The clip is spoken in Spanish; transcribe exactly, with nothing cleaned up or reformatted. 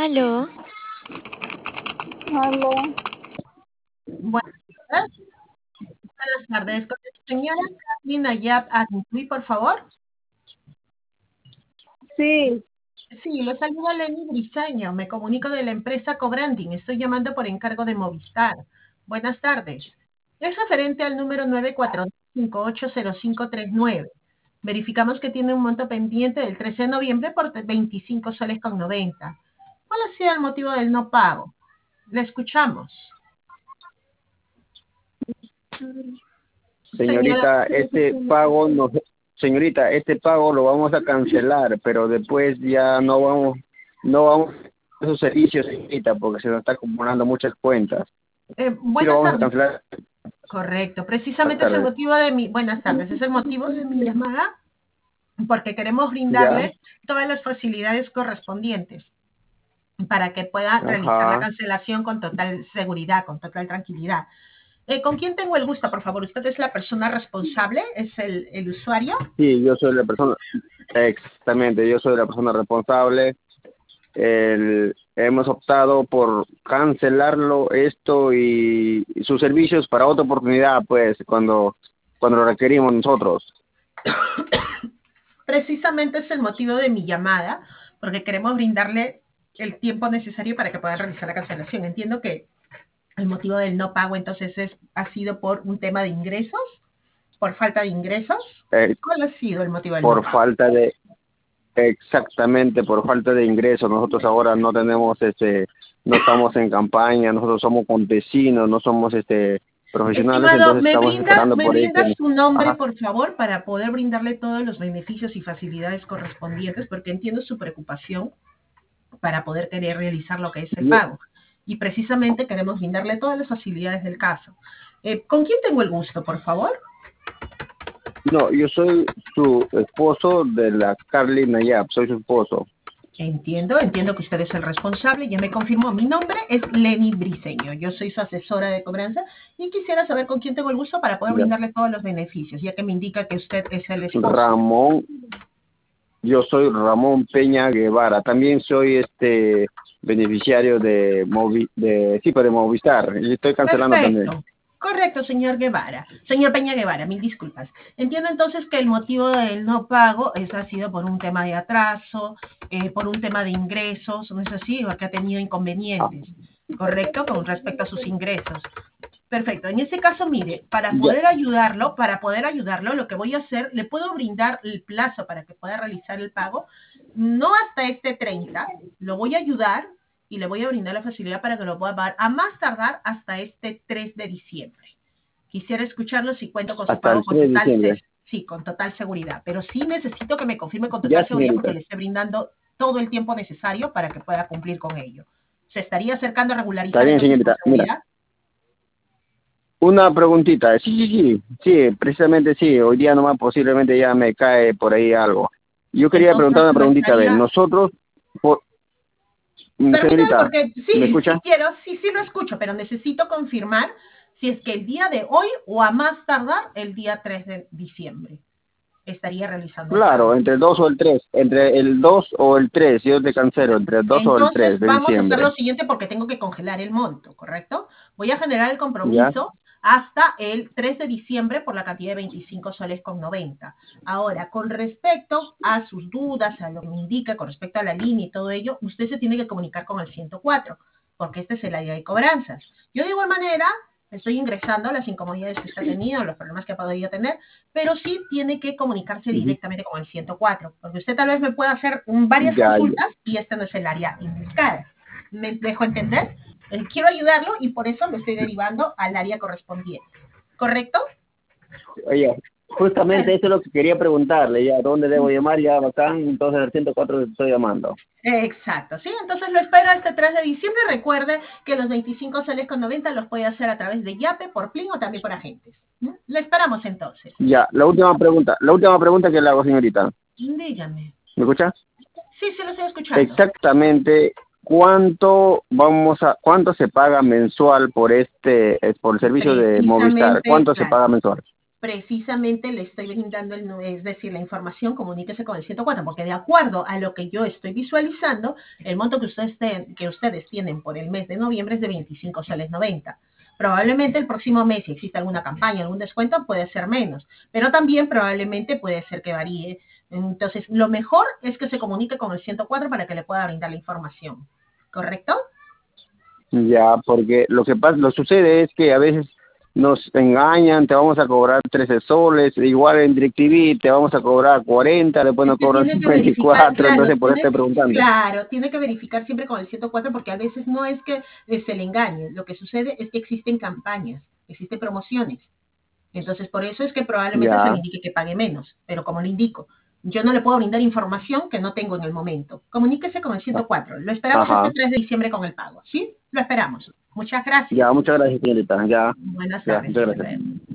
Aló, Aló, Buenas tardes. Buenas tardes. Con la señora Carolina Yap Admutui, por favor. sí, Sí, lo saluda Lenny Briseño. Me comunico de la empresa Cobranding. Estoy llamando por encargo de Movistar. Buenas tardes. Es referente al número nueve cuatro cinco ocho cero cinco tres nueve. Verificamos que tiene un monto pendiente del trece de noviembre por veinticinco soles con noventa. ¿Cuál ha sido el motivo del no pago? Le escuchamos. Señora, Señorita, este pago no, señorita, este pago lo vamos a cancelar, pero después ya no vamos, no vamos a esos servicios, señorita, porque se nos está acumulando muchas cuentas. eh, Sí, lo buenas vamos a tardes. cancelar. Correcto, Buenas precisamente es el tardes. motivo de mi, buenas tardes, es el motivo de mi llamada, porque queremos ¿Ya? brindarle todas las facilidades correspondientes para que pueda realizar la Ajá. cancelación con total seguridad, con total tranquilidad. Eh, ¿Con quién tengo el gusto, por favor? ¿Usted es la persona responsable? ¿Es el, el usuario? Sí, yo soy la persona, exactamente, yo soy la persona responsable. El, hemos optado por cancelarlo esto y, y sus servicios para otra oportunidad, pues, cuando, cuando lo requerimos nosotros. Precisamente es el motivo de mi llamada, porque queremos brindarle el tiempo necesario para que puedan realizar la cancelación. Entiendo que el motivo del no pago entonces es, ha sido por un tema de ingresos, por falta de ingresos. Eh, ¿Cuál ha sido el motivo del no por pago? falta de, exactamente, por falta de ingresos. Nosotros ahora no tenemos, este, no estamos en campaña, nosotros somos campesinos, no somos, este, profesionales, Estimado, entonces ¿me estamos brinda, esperando me por ahí brinda que, su nombre, ajá, por favor, para poder brindarle todos los beneficios y facilidades correspondientes? Porque entiendo su preocupación para poder querer realizar lo que es el yo, pago. Y precisamente queremos brindarle todas las facilidades del caso. Eh, ¿Con quién tengo el gusto, por favor? no, yo soy su esposo de la Carly Nayab, soy su esposo. Entiendo, entiendo que usted es el responsable. Ya me confirmó. Mi nombre es Lenny Briseño. Yo soy su asesora de cobranza y quisiera saber con quién tengo el gusto para poder Ya. brindarle todos los beneficios, ya que me indica que usted es el esposo. Ramón, yo soy Ramón Peña Guevara, también soy este beneficiario de Movi, de sí, pues, de Movistar, y estoy cancelando también. Perfecto. Correcto, señor Guevara. Señor Peña Guevara, mil disculpas. Entiendo entonces que el motivo del no pago es, ha sido por un tema de atraso, eh, por un tema de ingresos, ¿no es así? O que ha tenido Ah, inconvenientes, ¿correcto? Con respecto a sus ingresos. Perfecto. En ese caso, mire, para ya, poder ayudarlo, para poder ayudarlo, lo que voy a hacer, le puedo brindar el plazo para que pueda realizar el pago, no hasta este treinta, lo voy a ayudar y le voy a brindar la facilidad para que lo pueda pagar a más tardar hasta este tres de diciembre. Quisiera escucharlo si cuento con su hasta pago el con tres de total, diciembre. sí, con total seguridad, pero sí necesito que me confirme con Ya, total seguridad porque señorita. le esté brindando todo el tiempo necesario para que pueda cumplir con ello. ¿Se estaría acercando a Está regularizar bien, entonces con señorita. Mira, seguridad? una preguntita. Sí, sí, sí, sí, precisamente sí. Hoy día nomás posiblemente ya me cae por ahí algo. Yo quería preguntar Entonces una lo preguntita. A ver, estaría. nosotros, por, Permítame señorita, porque ¿me sí, sí escucha? quiero, sí, sí lo escucho, pero necesito confirmar si es que el día de hoy o a más tardar el día tres de diciembre estaría realizando el pago. Claro, entre el dos o el tres, entre el dos o el tres, yo te cancelo, entre el dos o el Entonces tres de vamos a hacer lo diciembre. siguiente porque tengo que congelar el monto, ¿correcto? Voy a generar el ¿Ya? compromiso hasta el tres de diciembre por la cantidad de veinticinco soles con noventa. Ahora, con respecto a sus dudas, a lo que me indica, con respecto a la línea y todo ello, usted se tiene que comunicar con el ciento cuatro, porque este es el área de cobranzas. Yo de igual manera estoy ingresando a las incomodidades que usted ha tenido, los problemas que ha podido tener, pero sí tiene que comunicarse Ujú. directamente con el ciento cuatro, porque usted tal vez me pueda hacer um, varias Ya, ya. consultas y este no es el área indicada. ¿Me dejo entender? Eh, quiero ayudarlo y por eso lo estoy derivando al área correspondiente. ¿Correcto? Oye, justamente Per- eso es lo que quería preguntarle, ya, ¿dónde debo llamar? Ya, bacán, entonces el ciento cuatro le estoy llamando. Exacto, ¿sí? Entonces lo espero este tres de diciembre. Recuerde que los veinticinco soles con noventa los puede hacer a través de Yape, por Plin o también por agentes. ¿Mm? Lo esperamos entonces. Ya, la última pregunta, la última pregunta que le hago, señorita. Dígame. ¿Me escucha? Sí, sí lo estoy escuchando. Exactamente, ¿cuánto vamos a, cuánto se paga mensual por este, eh, por el servicio de Movistar? Precisamente, ¿Cuánto se claro. paga mensual? precisamente le estoy brindando, el, es decir, la información, comuníquese con el ciento cuatro, porque de acuerdo a lo que yo estoy visualizando, el monto que ustedes, ten, que ustedes tienen por el mes de noviembre es de veinticinco soles noventa. Probablemente el próximo mes, si existe alguna campaña, algún descuento, puede ser menos, pero también probablemente puede ser que varíe. Entonces, lo mejor es que se comunique con el ciento cuatro para que le pueda brindar la información. ¿Correcto? Ya, porque lo que pasa, lo sucede es que a veces nos engañan, te vamos a cobrar trece soles, igual en DirecTV te vamos a cobrar cuarenta, después nos Usted cobran tiene que cincuenta y verificar, cuatro, claro, entonces por eso tiene, estoy preguntando. claro, tiene que verificar siempre con el ciento cuatro porque a veces no es que se le engañe, lo que sucede es que existen campañas, existen promociones. Entonces, por eso es que probablemente se le Ya, indique que pague menos, pero como le indico, yo no le puedo brindar información que no tengo en el momento. Comuníquese con el ciento cuatro. Lo esperamos este ajá. tres de diciembre con el pago, ¿sí? Lo esperamos. Muchas Ya, gracias. muchas gracias, señorita. Ya, Buenas ya, tardes, muchas hasta gracias. luego.